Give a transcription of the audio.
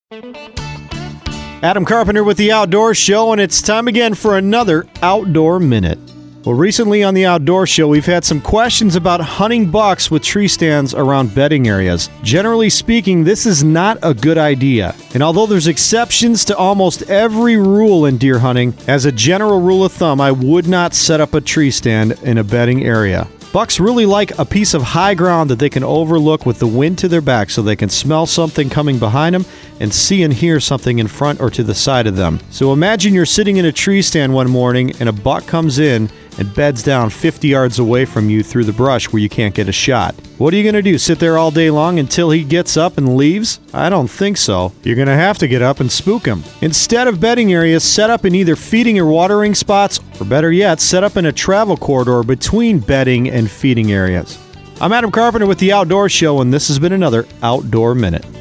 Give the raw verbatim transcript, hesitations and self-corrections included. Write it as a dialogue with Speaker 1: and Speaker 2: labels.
Speaker 1: Adam Carpenter with the Outdoor Show, and it's time again for another Outdoor Minute. Well, recently on the Outdoor Show, we've had some questions about hunting bucks with tree stands around bedding areas. Generally speaking, this is not a good idea. And although there's exceptions to almost every rule in deer hunting, as a general rule of thumb, I would not set up a tree stand in a bedding area. Bucks really like a piece of high ground that they can overlook with the wind to their back so they can smell something coming behind them and see and hear something in front or to the side of them. So imagine you're sitting in a tree stand one morning and a buck comes in and beds down fifty yards away from you through the brush where you can't get a shot. What are you going to do? Sit there all day long until he gets up and leaves? I don't think so. You're going to have to get up and spook him. Instead of bedding areas, set up in either feeding or watering spots, or better yet, set up in a travel corridor between bedding and feeding areas. I'm Adam Carpenter with the Outdoor Show, and this has been another Outdoor Minute.